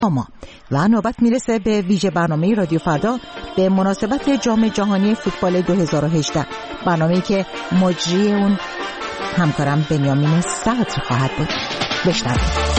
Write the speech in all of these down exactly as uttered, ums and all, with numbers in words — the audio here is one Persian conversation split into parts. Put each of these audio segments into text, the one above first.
ما و نوبت میرسه به ویژه برنامه رادیو فردا به مناسبت جام جهانی فوتبال دو هزار و هجده، برنامه‌ای که مجری اون همکارم بنیامین صدر خواهد بود. بشنوید.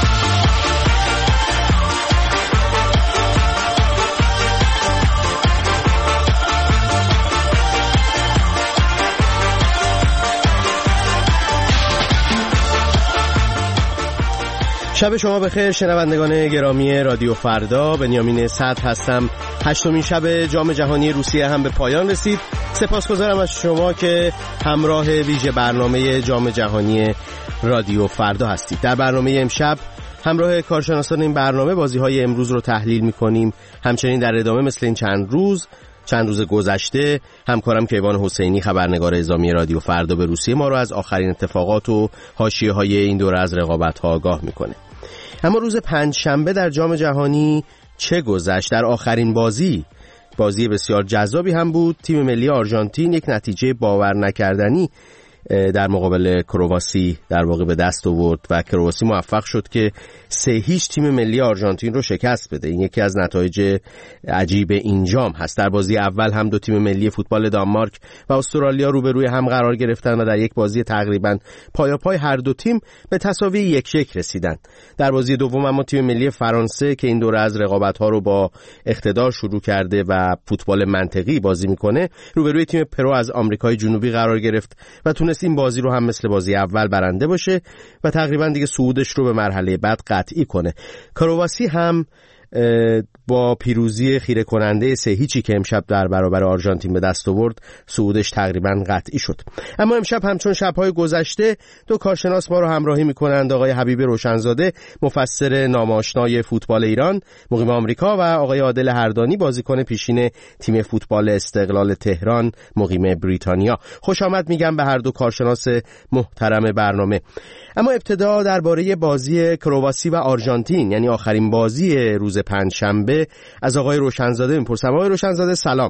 شب شما بخیر شنوندگان گرامی رادیو فردا، بنیامین صدر هستم. هشتمین شب جام جهانی روسیه هم به پایان رسید. سپاسگزارم از شما که همراه ویژه برنامه جام جهانی رادیو فردا هستید. در برنامه امشب همراه کارشناسان این برنامه بازی‌های امروز رو تحلیل می‌کنیم. همچنین در ادامه مثل این چند روز چند روز گذشته همکارم کیوان حسینی خبرنگار اعزامی رادیو فردا به روسیه ما رو از آخرین اتفاقات و حاشیه‌های این دوره از رقابت‌ها آگاه می‌کنه. اما روز پنجشنبه در جام جهانی چه گذشت؟ در آخرین بازی بازی بسیار جذابی هم بود. تیم ملی آرژانتین یک نتیجه باور نکردنی در مقابل کرواسی در واقع به دست آورد و کرواسی موفق شد که سه هیچ تیم ملی آرژانتین رو شکست بده. این یکی از نتایج عجیب این جام هست. در بازی اول هم دو تیم ملی فوتبال دانمارک و استرالیا روبروی هم قرار گرفتند و در یک بازی تقریبا پایاپای هر دو تیم به تساوی یک یک رسیدند. در بازی دوم اما تیم ملی فرانسه که این دوره از رقابت‌ها رو با اقتدار شروع کرده و فوتبال منطقی بازی می‌کنه روبروی تیم پرو از آمریکای جنوبی قرار گرفت و تونست این بازی رو هم مثل بازی اول برنده باشه و تقریبا دیگه صعودش رو به مرحله بعد قطعی کنه. کرواسی هم با پیروزی خیره کننده سه هیچی که امشب در برابر آرژانتین به دست آورد صعودش تقریبا قطعی شد. اما امشب همچون شب‌های گذشته دو کارشناس ما رو همراهی می‌کنند، آقای حبیب روشنزاده مفسر ناماشنای فوتبال ایران مقیم آمریکا و آقای عادل هردانی بازیکن پیشین تیم فوتبال استقلال تهران مقیم بریتانیا. خوش آمد میگم به هر دو کارشناس محترم برنامه. اما ابتدا درباره بازی کرواسی و آرژانتین یعنی آخرین بازی روز پنجشنبه از آقای روشنزاده میپرسم. آقای روشنزاده سلام.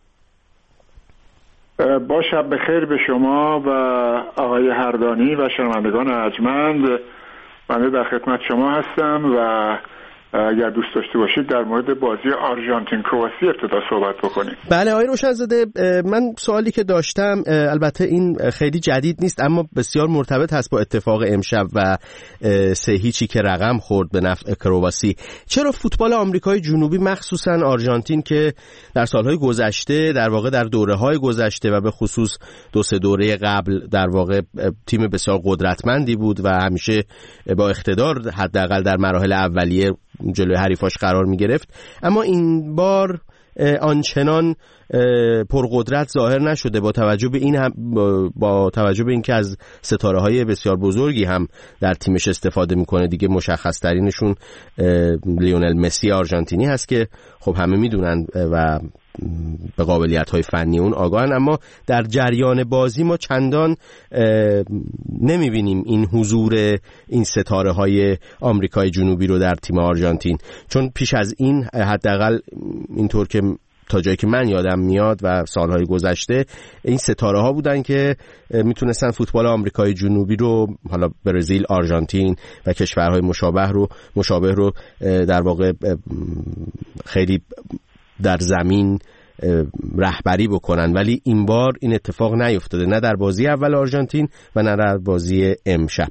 با شب بخیر به شما و آقای هردانی و شنوندگان ارجمند. من در خدمت شما هستم و اگر دوست داشته باشید در مورد بازی آرژانتین کرواسی ابتدا صحبت بکنیم. بله آقای روشنزاده، من سوالی که داشتم البته این خیلی جدید نیست اما بسیار مرتبط هست با اتفاق امشب و سه هیچی که رقم خورد به نفع کرواسی. چرا فوتبال آمریکای جنوبی مخصوصا آرژانتین که در سالهای گذشته در واقع در دوره‌های گذشته و به خصوص دو سه دوره قبل در واقع تیم بسیار قدرتمندی بود و همیشه با اقتدار حداقل در مراحل اولیه جلوی حریفاش قرار می گرفت، اما این بار آنچنان پرقدرت ظاهر نشده با توجه به این هم با توجه به اینکه از ستاره های بسیار بزرگی هم در تیمش استفاده میکنه. دیگه مشخص ترینشون لیونل مسی آرژانتینی هست که خب همه میدونن و به قابلیت‌های فنی اون آگاهن، اما در جریان بازی ما چندان نمی‌بینیم این حضور این ستاره‌های آمریکای جنوبی رو در تیم آرژانتین، چون پیش از این حداقل اینطور که تا جایی که من یادم میاد و سالهای گذشته این ستاره ها بودن که میتونستن فوتبال آمریکای جنوبی رو، حالا برزیل، آرژانتین و کشورهای مشابه رو مشابه رو در واقع خیلی در زمین رهبری بکنن، ولی این بار این اتفاق نیفتاده، نه در بازی اول آرژانتین و نه در بازی امشب.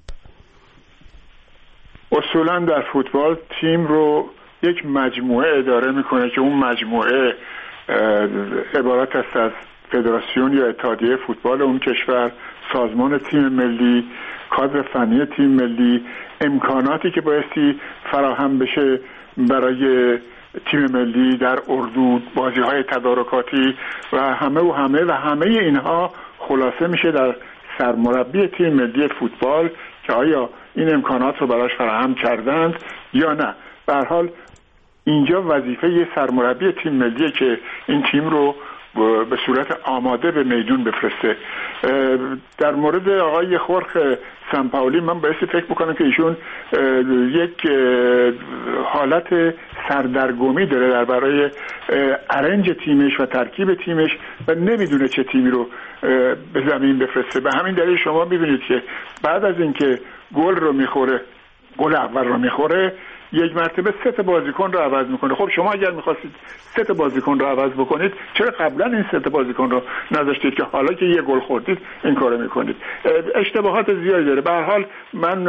اصولا در فوتبال تیم رو یک مجموعه اداره میکنه که اون مجموعه عبارت است از فدراسیون یا اتحادیه فوتبال اون کشور، سازمان تیم ملی، کادر فنی تیم ملی، امکاناتی که بایستی فراهم بشه برای تیم ملی در اردو، بازی‌های تدارکاتی و همه و همه و همه اینها خلاصه میشه در سرمربی تیم ملی فوتبال که آیا این امکانات رو براش فراهم کردند یا نه. به هر حال اینجا وظیفه یه سرمربی تیم ملیه که این تیم رو به صورت آماده به میدون بفرسته. در مورد آقای خورخ سمپاولی من بایستی فکر بکنم که ایشون یک حالت سردرگمی داره در برای ارنج تیمش و ترکیب تیمش و نمیدونه چه تیمی رو به زمین بفرسته. به همین دلیل شما میبینید که بعد از اینکه گل رو میخوره، گل اول رو میخوره، یک مرتبه سه تا بازیکن رو عوض میکنه. خب شما اگر میخواستید سه تا بازیکن رو عوض بکنید، چرا قبلا این سه تا بازیکن رو نذاشتید که حالا که یه گل خوردید این کارو میکنید؟ اشتباهات زیادی داره. به هر حال من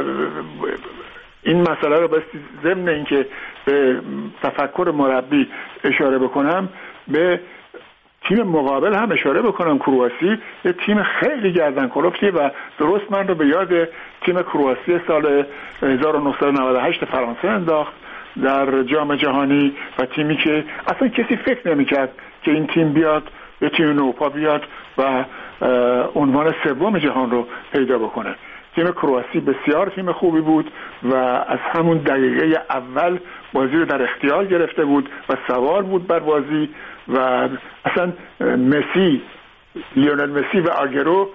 این مسئله رو بس ضمن اینکه به تفکر مربی اشاره بکنم، به تیم مقابل هم اشاره بکنم. کرواسی یه تیم خیلی گردن کلفتی و درست من رو به یاد تیم کرواسی سال هزار و نهصد و نود و هشت فرانسه انداخت در جام جهانی و تیمی که اصلا کسی فکر نمی‌کرد که این تیم بیاد، یه تیم نوپا بیاد و عنوان سوم جهان رو پیدا بکنه. تیم کرواسی بسیار تیم خوبی بود و از همون دقیقه اول بازی رو در اختیار گرفته بود و سوار بود بر بازی و اصلا مسی، لیونل مسی و آگرو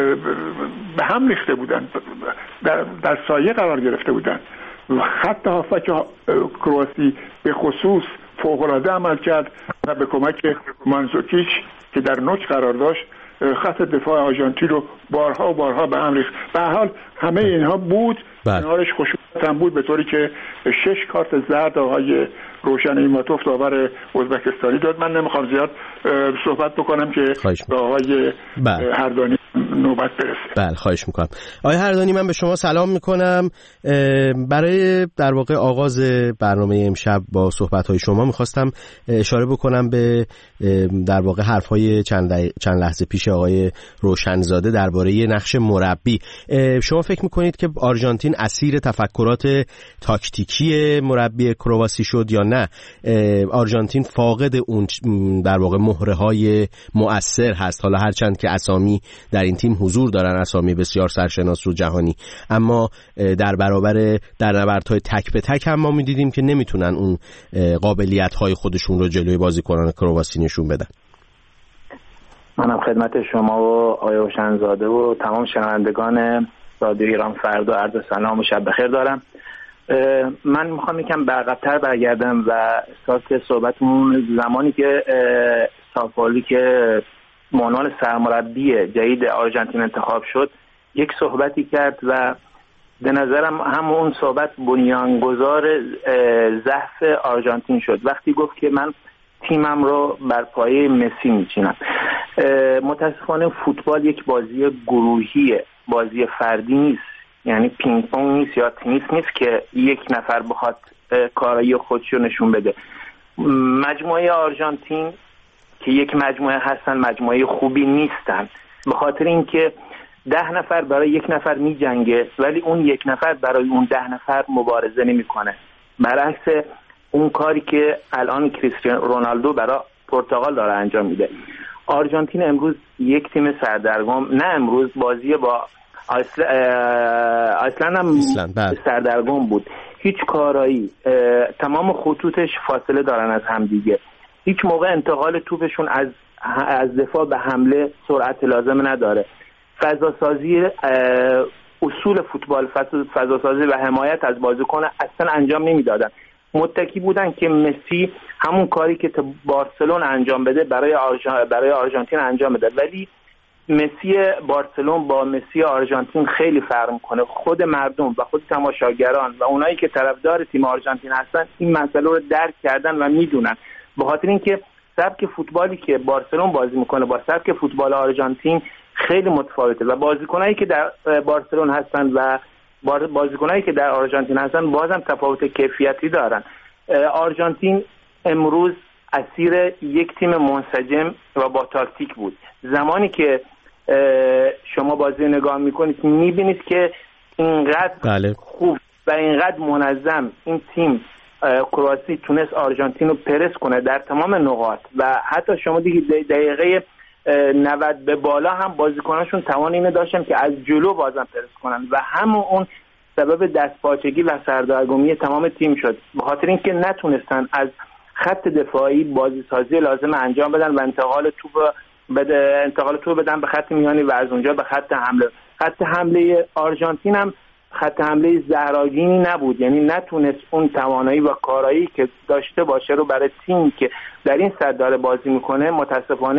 به هم ریخته بودن، در, در سایه قرار گرفته بودن. خط هافک کرواسی به خصوص فوق‌العاده عمل کرد و به کمک مانزوکیچ که در نوک قرار داشت خط دفاع آرژانتین رو بارها و بارها به هم ریخت. به هر حال همه اینها بود، کنارش خشونت هم بود، به طوری که شش کارت زرد آقای روشن ایماتوف داور ازبکستانی داد. من نمیخوام زیاد صحبت بکنم که به آقای هردانی نوبت برسه. بله خواهش میکنم. آقای هردانی من به شما سلام میکنم. برای در واقع آغاز برنامه امشب با صحبت‌های شما میخواستم اشاره بکنم به در واقع حرف‌های چند چند لحظه پیش آقای روشنزاده درباره نقش مربی. شما فکر میکنید که آرژانتین اسیر تفکرات تاکتیکی مربی کرواسی شد یا نه آرژانتین فاقد اون در واقع مهره‌های مؤثر هست؟ حالا هرچند که اسامی در این تیم حضور دارن، اسامی بسیار سرشناس و جهانی، اما در برابر در نبردهای تک به تک هم ما می‌دیدیم که نمیتونن اون قابلیت‌های خودشون رو جلوی بازیکنان کرواسی نشون بدن. منم خدمت شما و آقای روشنزاده و تمام شنوندگان رادیو ایران فردا عرض سلام و شب بخیر دارم. من میخوام یکم برعقب‌تر برگردم و اساس صحبتمون زمانی که سافالی که عنوان سرمربی جدید آرژانتین انتخاب شد یک صحبتی کرد و به نظرم همون صحبت بنیانگذار ضعف آرژانتین شد. وقتی گفت که من تیمم رو بر پایه مسی میچینم. متاسفانه فوتبال یک بازی گروهیه، بازی فردی نیست، یعنی پینگ پونگ نیست یا تنیس نیست که یک نفر بخواد کارایی خودش رو نشون بده. مجموعه آرژانتین که یک مجموعه هستن مجموعه خوبی نیستن، به خاطر اینکه ده نفر برای یک نفر می جنگه ولی اون یک نفر برای اون ده نفر مبارزه نمی کنه. برعکس اون کاری که الان کریستیانو رونالدو برای پرتغال داره انجام میده. آرژانتین امروز یک تیم سردرگم، نه امروز بازی با آیسلند هم سردرگم بود، هیچ کارایی، تمام خطوطش فاصله دارن از هم دیگه، هیچ موقع انتقال توپشون از از دفاع به حمله سرعت لازم نداره. فضا سازی، اصول فوتبال فضا سازی و حمایت از بازیکن اصلا انجام نمیدادن. متکی بودن که مسی همون کاری که تو بارسلون انجام بده برای آرژان... برای آرژانتین انجام بده، ولی مسی بارسلون با مسی آرژانتین خیلی فرق میکنه. خود مردم و خود تماشاگران و اونایی که طرفدار تیم آرژانتین هستن این مسئله رو درک کردن و میدونن، به خاطر اینکه سبک فوتبالی که بارسلون بازی میکنه با سبک فوتبال آرژانتین خیلی متفاوته و بازیکنایی که در بارسلون هستن و بازیکنایی که در آرژانتین هستن بازم تفاوت کیفیتی دارن. آرژانتین امروز اسیر یک تیم منسجم و با تاکتیک بود. زمانی که شما بازی نگاه میکنید میبینید که اینقدر بله. خوب و اینقدر منظم این تیم کرواسی تونست آرژانتین رو پرس کنه در تمام نقاط و حتی شما دیگه دقیقه نود به بالا هم بازیکناشون توان اینو داشتن که از جلو بازم پرس کنن و همون اون سبب دستپاچگی و سردرگمی تمام تیم شد، به خاطر اینکه نتونستن از خط دفاعی بازی سازی لازم انجام بدن و انتقال توپ بده انتقال توپ بدن به خط میانی و از اونجا به خط حمله. خط حمله آرژانتین هم خط حمله زهراگینی نبود، یعنی نتونست اون توانایی و کارایی که داشته باشه رو برای تیمی که در این سد داره بازی میکنه متاسفانه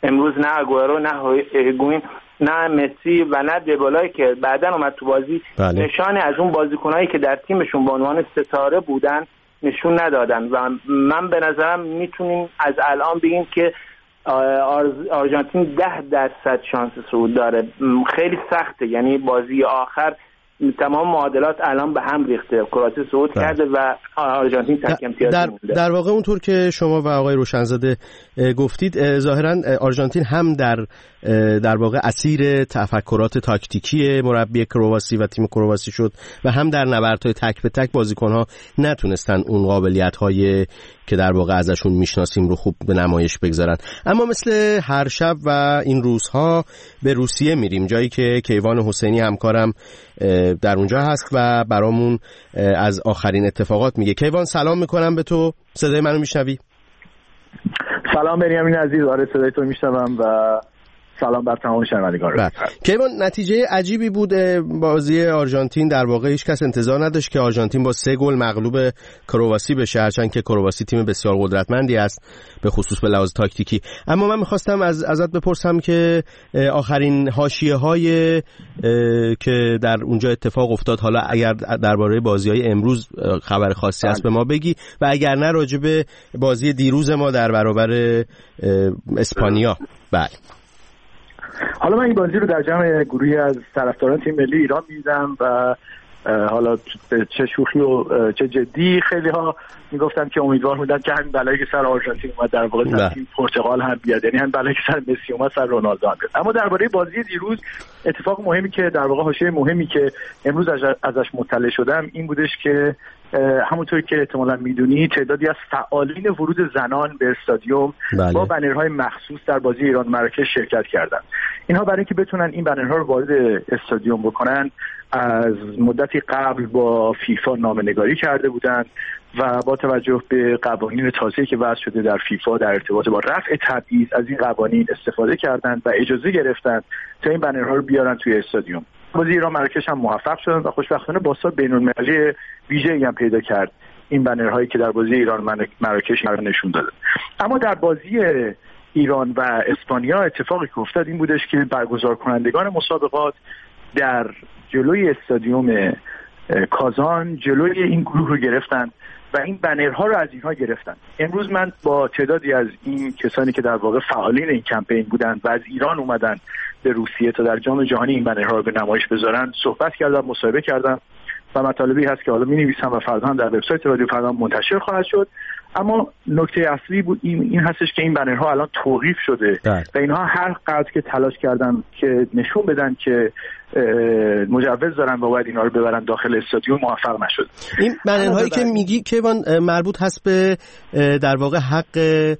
امروز نه اگوئرو نه هیگوین نه مسی و نه دیبالایی که بعداً اومد تو بازی بله. نشانی از اون بازیکنایی که در تیمشون به عنوان ستاره بودن نشون ندادن و من به نظرم میتونیم از الان بگیم که آرژانتین ده درصد شانس صعود داره. خیلی سخته، یعنی بازی آخر تمام معادلات الان به هم ریخته، کرواسی صعود کرده و آرژانتین تک امتیاز در, مونده. در واقع اونطور که شما و آقای روشنزاده گفتید ظاهرا آرژانتین هم در در واقع اسیر تفکرات تاکتیکی مربی کرواسی و تیم کرواسی شد و هم در نبردهای تک به تک بازیکن‌ها نتونستن اون قابلیت‌های که در واقع ازشون میشناسیم رو خوب به نمایش بگذارن. اما مثل هر شب و این روزها به روسیه میریم، جایی که کیوان حسینی همکارم در اونجا هست و برامون از آخرین اتفاقات میگه. کیوان سلام میکنم به تو، صدای منو میشنوی؟ سلام بنیامین عزیز، آره صدای تو میشنوم و سلام بر تمام شنوندگان. کیوان نتیجه عجیبی بود بازی آرژانتین، در واقع هیچ کس انتظار نداشت که آرژانتین با سه گل مغلوب کرواسی بشه، هرچند که کرواسی تیم بسیار قدرتمندی است به خصوص به لحاظ تاکتیکی. اما من می‌خواستم از ازت بپرسم که آخرین حاشیه‌های که در اونجا اتفاق افتاد، حالا اگر درباره بازی‌های امروز خبر خاصی هست به ما بگی و اگر نه راجع به بازی دیروز ما در برابر اسپانیا. بله. حالا من این بازی رو در جمع گروهی از طرفداران تیم ملی ایران می‌دیدم و حالا چه شوخی و چه جدی خیلی ها میگفتن که امیدوار بودن که همین بلایی که سر آرژانتین اومد در واقع سر تیم پرتغال هم بیاد، یعنی همین بلایی که سر مسی اومد سر رونالدو هم بیاد. اما درباره بازی دیروز اتفاق مهمی که در واقع حاشیه مهمی که امروز ازش مطلع شدم این بودش که همونطوری که احتمالاً میدونی تعدادی از فعالین ورود زنان به استادیوم بله. با بنرهای مخصوص در بازی ایران مراکش شرکت کردند. اینها برای اینکه بتونن این بنرها رو وارد استادیوم بکنن از مدتی قبل با فیفا نامه‌نگاری کرده بودند و با توجه به قوانین تازه‌ای که وضع شده در فیفا در ارتباط با رفع تبعیض از این قوانین استفاده کردند و اجازه گرفتند تا این بنرها رو بیارن توی استادیوم. بازی ایران مراکش هم موفق شدن و خوشبختانه بازار بین‌المللی ویژه‌ای هم پیدا کرد این بنرهایی که در بازی ایران مراکش نشون داده. اما در بازی ایران و اسپانیا اتفاقی که افتاد این بودش که برگزار کنندگان مسابقات در جلوی استادیوم کازان جلوی این گروه رو گرفتن و این بنرها رو از اینها گرفتن. امروز من با تعدادی از این کسانی که در واقع فعالین این کمپین بودن و از ایران اومدن به روسیه تا در جام جهانی این بنرها رو به نمایش بذارن صحبت کردم، مصاحبه کردم و مطالبی هست که حالا می‌نویسم و فردا هم در وبسایت رادیو فردا منتشر خواهد شد. اما نکته اصلی بود این, این هستش که این بنرها الان توقیف شده ده. و اینها هر قدر که تلاش کردن که نشون بدن که مجوز دارن و باید اینا رو ببرن داخل استادیوم موفق نشد. این بنرهایی که میگی که مربوط هست به در واقع حق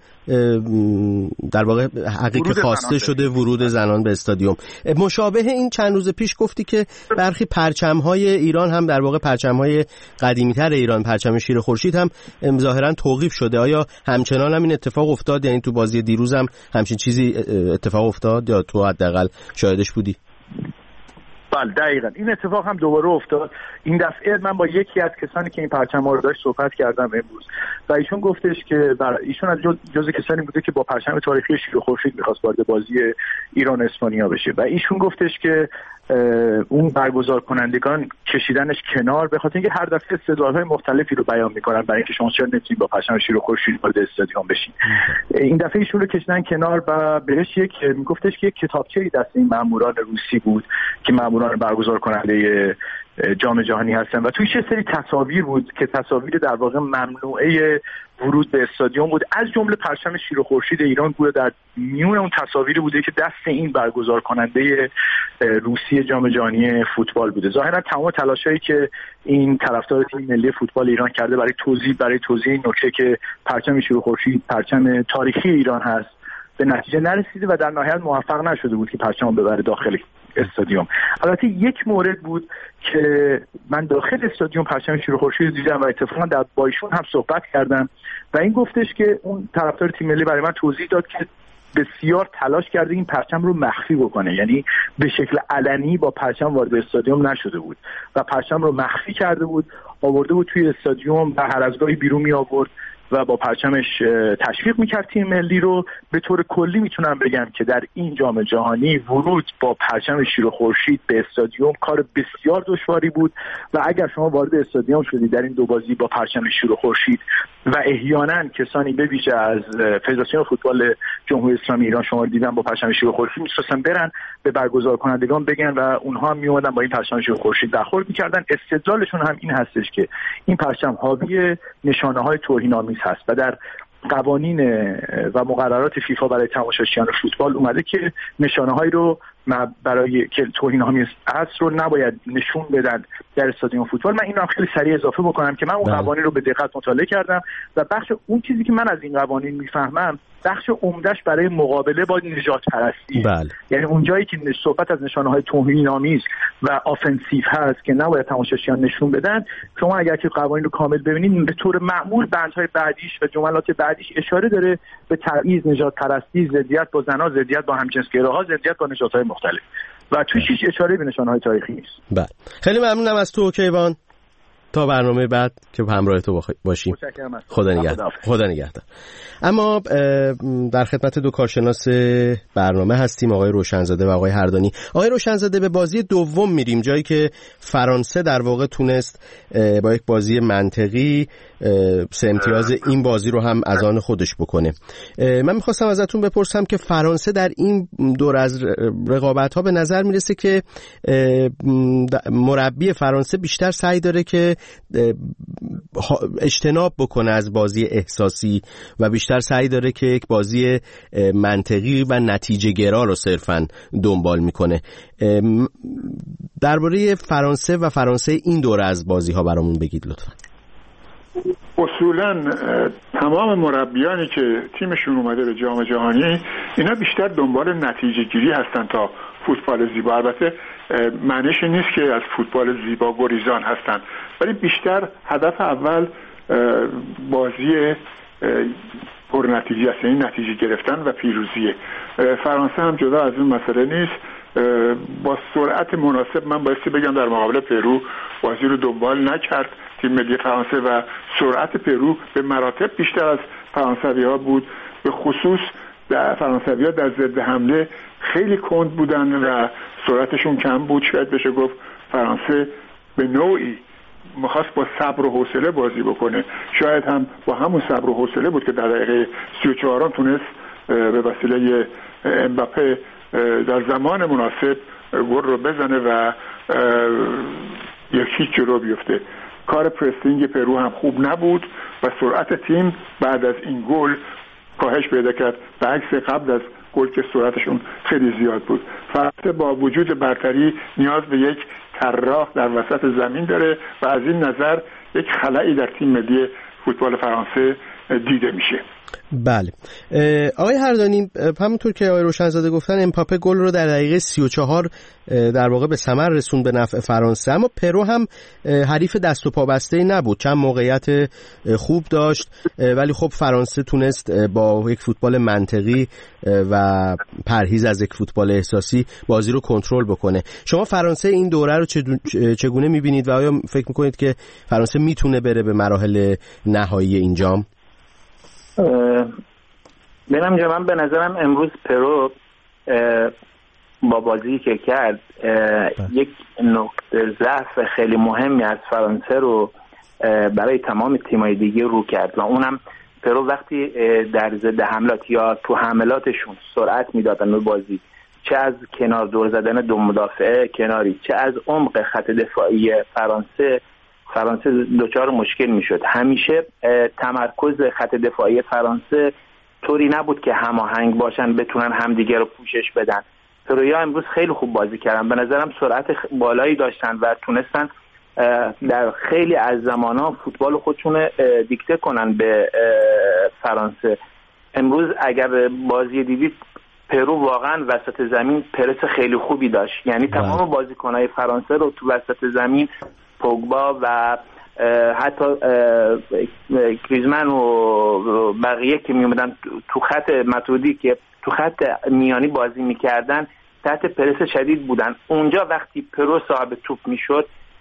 در واقع حقی که خواسته شده ورود زنان به استادیوم، مشابه این چند روز پیش گفتی که برخی پرچم‌های ایران هم در واقع پرچم‌های قدیمی‌تر ایران، پرچم شیر خورشید هم ظاهراً توقیف شده. آیا همچنان هم این اتفاق افتاد؟ یعنی تو بازی دیروز هم همچین چیزی اتفاق افتاد یا تو حداقل شاهدش بودی؟ بله دقیقاً این اتفاق هم دوباره افتاد. این دفعه من با یکی از کسانی که این پرچم‌ها رو داشت صحبت کردم امروز و ایشون گفتش که ایشون از جزء کسانی بوده که با پرچم تاریخی شیر و خورشید می‌خواست وارد بازی ایران اسپانیا بشه و ایشون گفتش که اون برگزار کنندگان کشیدنش کنار به خاطر اینکه هر دفعه استدلال‌های مختلفی رو بیان می‌کنن برای اینکه شما چرا نمی‌تونید با پرچم شیر و خورشید وارد استادیوم بشین. این دفعه ایشون رو کشیدن کنار و بهش یک میگفتش که یک کتابچه‌ای دست این ماموران روسی بود که ماموران برگزار کننده جام جهانی هستن و توی چه سری تصاویر بود که تصاویر در واقع ممنوعه ورود به استادیوم بود، از جمله پرچم شیر و خورشید ایران گویا در میون اون تصاویر بوده که دست این برگزار کننده روسیه جام جهانی فوتبال بوده. ظاهرا تمام تلاشایی که این طرفدار تیم ملی فوتبال ایران کرده برای توضیح برای توضیح این نکته که پرچم شیر و خورشید پرچم تاریخی ایران هست به نتیجه نرسیده و در نهایت موفق نشده بود که پرچم رو ببره داخل استادیوم. البته یک مورد بود که من داخل استادیوم پرچم شیر و خورشید دیدم و اتفاقا در با ایشون هم صحبت کردم و این گفتش که اون طرفدار تیم ملی برای من توضیح داد که بسیار تلاش کرده این پرچم رو مخفی بکنه، یعنی به شکل علنی با پرچم وارد استادیوم نشده بود و پرچم رو مخفی کرده بود. آورده بود توی استادیوم و هر از گاهی بیرون می آورد و با پرچمش تشویق میکرد تیم ملی رو. به طور کلی میتونم بگم که در این جام جهانی ورود با پرچم شیر و خورشید به استادیوم کار بسیار دشواری بود و اگر شما وارد استادیوم شدید در این دو بازی با پرچم شیر و خورشید و احیانا کسانی به ویژه از فدراسیون فوتبال جمهوری اسلامی ایران شما رو دیدن با پرچم شیر و خورشید، می‌خواستن برن به برگزار کنندگان بگن و اونها هم میومدن با این پرچم شیر و خورشید برخورد می‌کردن. استدلالشون هم این هستش که این پرچم حاوی نشانه‌های توهین‌آمیز هست و در قوانین و مقررات فیفا برای تماشاچیان فوتبال اومده که نشانه‌هایی رو برای که توهین‌آمیز است رو نباید نشون بدن در استادیوم فوتبال. من اینو هم خیلی سریع اضافه بکنم که من اون قوانین رو به دقت مطالعه کردم و بخش اون چیزی که من از این قوانین میفهمم بخش عمدهش برای مقابله با نژاد پرستی، یعنی اونجایی که صحبت از نشانه‌های توهین‌آمیز و آفنسیو هست که نباید تماشاچیان نشون بدن، شما اگر که قوانین رو کامل ببینید به طور معمول بندهای بعدیش و جملات بعدیش اشاره داره به تبعیض، نژاد پرستی، ضدیت با زنان، ضدیت با همجنسگراها، ضدیت با نژادهای مختلف و توش هیچ اشاره به نشانه‌های تاریخی نیست. بله، خیلی ممنونم از تو کیوان. تا برنامه بعد که همراه تو باشیم. خدا نگهدار. خدا نگهدار. اما در خدمت دو کارشناس برنامه هستیم، آقای روشنزاده و آقای هردانی. آقای روشنزاده، به بازی دوم میریم، جایی که فرانسه در واقع تونست با یک بازی منطقی سه امتیاز این بازی رو هم از آن خودش بکنه. من میخواستم ازتون بپرسم که فرانسه در این دور از رقابت‌ها به نظر میرسه که مربی فرانسه بیشتر سعی داره که اجتناب بکنه از بازی احساسی و بیشتر سعی داره که یک بازی منطقی و نتیجه گرا رو صرفاً دنبال میکنه. درباره فرانسه و فرانسه این دوره از بازی ها برامون بگید لطفاً. اصولاً تمام مربیانی که تیمشون اومده به جام جهانی اینا بیشتر دنبال نتیجه گیری هستن تا فوتبال زیبا. البته معنیش نیست که از فوتبال زیبا گریزان هستن، ولی بیشتر هدف اول بازی پرنتیجه است، یعنی نتیجه گرفتن و پیروزیه. فرانسه هم جدا از این مسئله نیست. با سرعت مناسب من بایستی بگم در مقابل پرو بازی رو دنبال نکرد تیم ملی فرانسه و سرعت پرو به مراتب بیشتر از فرانسوی‌ها بود. به خصوص در فرانسوی‌ها در ضد حمله خیلی کند بودن و سرعتشون کم بود. شاید بشه گفت فرانسه به نوعی می‌خواست با صبر و حوصله بازی بکنه. شاید هم با همون صبر و حوصله بود که در دقیقه سی و چهار تونست به وسیله امباپه در زمان مناسب گل رو بزنه و یکی جلو بیفته. کار پرسینگ پرو هم خوب نبود و سرعت تیم بعد از این گل کاهش پیدا کرد، به عکس قبل از گل که سرعتشون خیلی زیاد بود. فرانسه با وجود برتری نیاز به یک طراح در وسط زمین داره و از این نظر یک خلایی در تیم ملی فوتبال فرانسه دیده میشه. بله آقای هردانی، همونطور که آقای روشنزاده گفتن امباپه گل رو در دقیقه سی و چهار در واقع به ثمر رسون به نفع فرانسه، اما پرو هم حریف دست و پا بسته‌ای نبود، چند موقعیت خوب داشت ولی خب فرانسه تونست با یک فوتبال منطقی و پرهیز از یک فوتبال احساسی بازی رو کنترل بکنه. شما فرانسه این دوره رو چگونه می‌بینید و آیا فکر می‌کنید که فرانسه میتونه بره به مراحل نهایی این جام؟ بنام جا من به نظرم امروز پرو با بازی که کرد یک نقطه ضعف خیلی مهمی از فرانسه رو برای تمام تیم‌های دیگه رو کرد و اونم پرو وقتی در ضد حملات یا تو حملاتشون سرعت میدادن به بازی، چه از کنار دور زدن دو مدافع کناری چه از عمق خط دفاعی فرانسه فرانسه دچار مشکل میشد. همیشه تمرکز خط دفاعی فرانسه طوری نبود که هماهنگ باشن بتونن همدیگه رو پوشش بدن. پرویا امروز خیلی خوب بازی کردن، به نظرم سرعت بالایی داشتن و تونستن در خیلی از زمانها فوتبال خودشون دیکته کنن به فرانسه. امروز اگر بازی دیدید پرو واقعا وسط زمین پرس خیلی خوبی داشت، یعنی تمام بازیکن‌های فرانسه رو تو وسط زمین پوگبا و حتی گریزمان و بقیه که می اومدن تو خط متودی که تو خط میانی بازی میکردن تحت پرس شدید بودن. اونجا وقتی پرو صاحب توپ میشد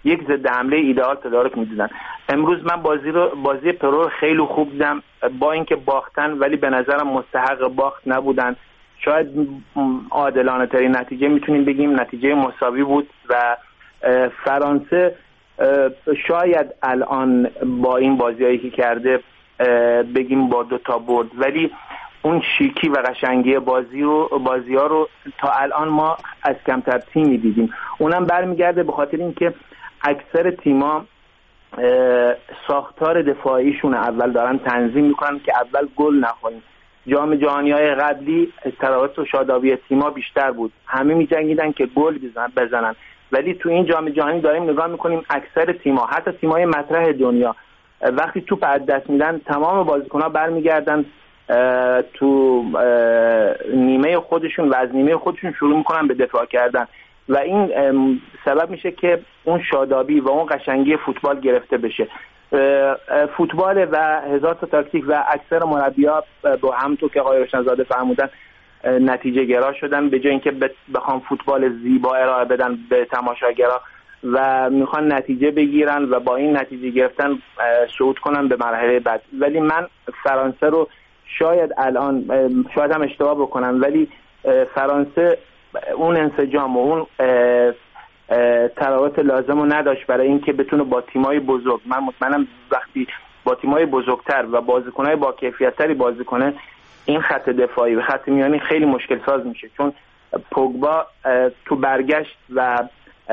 یک ضد حمله ایدئال تدارک می‌دیدن. امروز من بازی رو بازی پرو خیلی خوب دیدم، با اینکه باختن ولی به نظرم مستحق باخت نبودن. شاید عادلانه ترین نتیجه میتونیم بگیم نتیجه مساوی بود و فرانسه شاید الان با این بازیایی که کرده بگیم با دو تا برد، ولی اون شیکی و قشنگی بازی رو بازی‌ها رو تا الان ما از کمتر تیمی دیدیم. اونم برمیگرده به خاطر اینکه اکثر تیم‌ها ساختار دفاعیشون اول دارن تنظیم میکنن که اول گل نخورن. جام جهانی‌های قبلی تراوت و شادابی تیم‌ها بیشتر بود، همه می‌جنگیدن که گل بزنن، ولی تو این جام جهانی داریم نگاه میکنیم اکثر تیم‌ها، حتی تیم‌های مطرح دنیا، وقتی توپ از دست میدن تمام بازیکن‌ها برمیگردن تو نیمه خودشون و از نیمه خودشون شروع میکنن به دفاع کردن و این سبب میشه که اون شادابی و اون قشنگی فوتبال گرفته بشه. فوتبال و هزار تا تاکتیک و اکثر مربی‌ها با همونطور که آقای روشنزاده فرمودن نتیجه گرا شدن، به جای اینکه بخوام فوتبال زیبا ارائه بدن به تماشاگرها و میخوان نتیجه بگیرن و با این نتیجه گرفتن صعود کنن به مرحله بعد. ولی من فرانسه رو شاید الان شاید هم اشتباه بکنم، ولی فرانسه اون انسجام و اون تراوت لازم رو نداشت برای اینکه بتونه با تیمای بزرگ، من مطمئنم وقتی با تیمای بزرگتر و بازیکنای با کیفیت‌تری بازی کنه این خط دفاعی و خط میانی خیلی مشکل ساز میشه، چون پوگبا تو برگشت و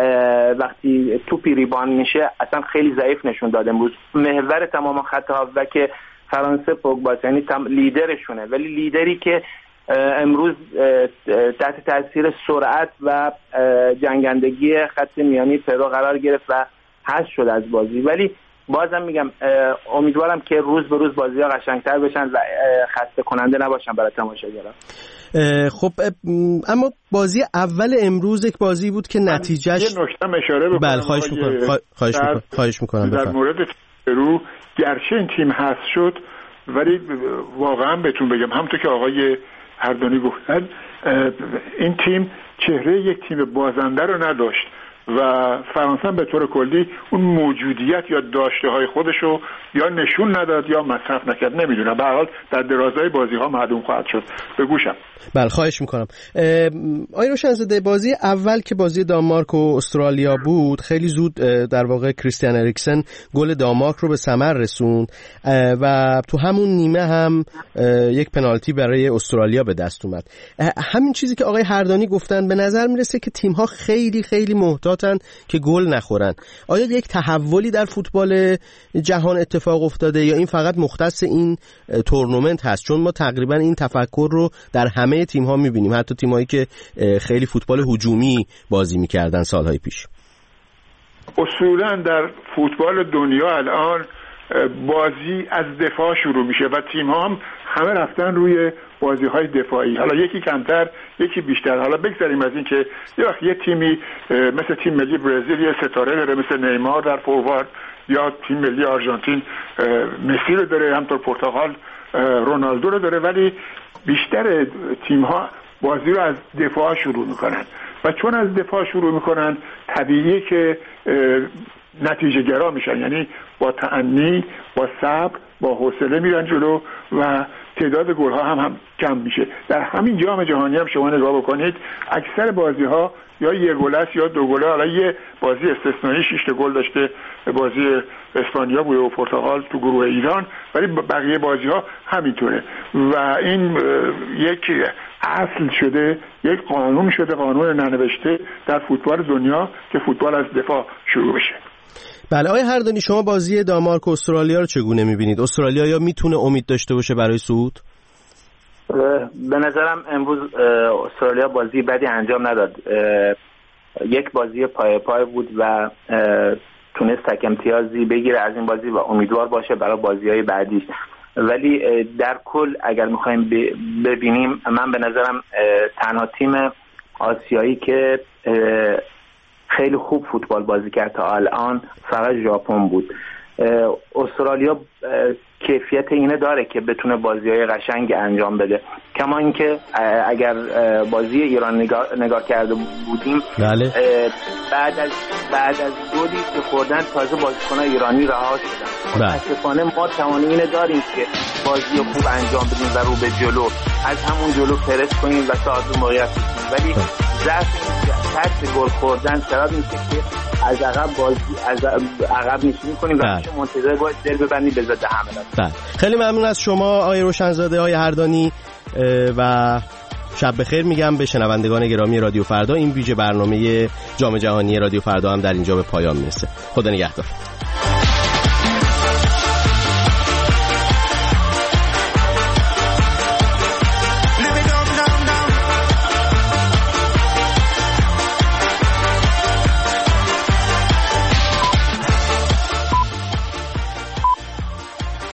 وقتی توپی ریبان میشه اصلا خیلی ضعیف نشون داده. امروز محور تمام خط هافبک فرانسه پوگبا، یعنی لیدرشونه، ولی لیدری که امروز تحت تاثیر سرعت و جنگندگی خط میانی پرو قرار گرفت و حذف شد از بازی. ولی بازم میگم امیدوارم که روز به روز بازی‌ها قشنگتر بشن و خسته کننده نباشن برای تماشاگران. خب اما بازی اول امروز یک بازی بود که نتیجهش یه نکته اشاره بکنم. بله خواهش میکنم خواهش میکنم خواهش میکنم در مورد پرو، گرچه این تیم حذف شد ولی واقعا بهتون بگم همونطور که آقای هردانی گفتن این تیم چهره یک تیم بازنده رو نداشت و فرانسه به طور کلی اون موجودیت یا داشته های خودشو یا نشون نداد یا مصرف نکرد. نمیدونم، به هر حال در درازای بازی ها معلوم خواهد شد. بگوشم. بله خواهش میکنم. آقای روشنزاده، بازی اول که بازی دانمارک و استرالیا بود خیلی زود در واقع کریستیان اریکسن گل دانمارک رو به ثمر رسوند و تو همون نیمه هم یک پنالتی برای استرالیا به دست اومد. همین چیزی که آقای هردانی گفتن به نظر میرسه که تیم ها خیلی خیلی محتاطن که گل نخورن. آیا یک تحولی در فوتبال جهان اتفاق افتاده یا این فقط مختص این تورنمنت هست؟ چون ما تقریبا این تفکر رو در همه تیم ها میبینیم، حتی تیم هایی که خیلی فوتبال هجومی بازی میکردن سالهای پیش. اصولا در فوتبال دنیا الان بازی از دفاع شروع میشه و تیم ها هم همه رفتن روی بازی های دفاعی، حالا یکی کمتر یکی بیشتر. حالا بگذاریم از این که یه وقت یه تیمی مثل تیم ملی برزیل یه ستاره داره مثل نیمار در فوروارد، یا تیم ملی آرژانتین مسی رو داره، همطور پرتغال رونالدو رو داره، ولی بیشتر تیم ها بازی رو از دفاع شروع میکنن و چون از دفاع شروع میکنن طبیعیه که نتیجه گرا میشن، یعنی با تأنی، با صبر، با حوصله میرن جلو و تعداد گل ها هم, هم کم میشه. در همین جام جهانی هم شما نگاه بکنید اکثر بازی ها یا یک گل است یا دو گله. حالا یه بازی استثنایی شش گل داشته، بازی اسپانیا بود و پرتغال تو گروه ایران، ولی بقیه بازی ها همینطوره و این یک اصل شده، یک قانون شده، قانون ننوشته در فوتبال دنیا که فوتبال از دفاع شروع بشه. بله آقای هردانی، شما بازی دانمارک و استرالیا رو چگونه می‌بینید؟ استرالیا یا میتونه امید داشته باشه برای صعود؟ به نظرم امروز استرالیا بازی بدی انجام نداد. یک بازی پای پای بود و تونست تک امتیازی بگیره از این بازی و امیدوار باشه برای بازی‌های بعدیش. ولی در کل اگر می‌خوایم ببینیم، من به نظرم تنها تیم آسیایی که خیلی خوب فوتبال بازی کرد تا الان فقط ژاپن بود. استرالیا کیفیت اینه داره که بتونه بازی‌های قشنگ انجام بده. کما اینکه اگر بازی ایران نگاه, نگاه کرده بودیم بله. بعد از بعد از گلی که خوردن تازه بازیکن‌های ایرانی رها شدن. متأسفانه ما توان اینو داریم که بازی خوب انجام بدیم و رو به جلو از همون جلو پرس کنیم و صاحب موقعیت بشیم، ولی ضعف ترس گل خوردن سبب میشه که از عقب بازی از عقب نشینی کنیم و میشه منتظر باید دل ببندیم به ضد حمله. خیلی ممنون از شما آقای روشنزاده، آقای هردانی و شب بخیر میگم به شنوندگان گرامی رادیو فردا. این ویژه برنامه جام جهانی رادیو فردا هم در اینجا به پایان میرسه. خدا نگهدار.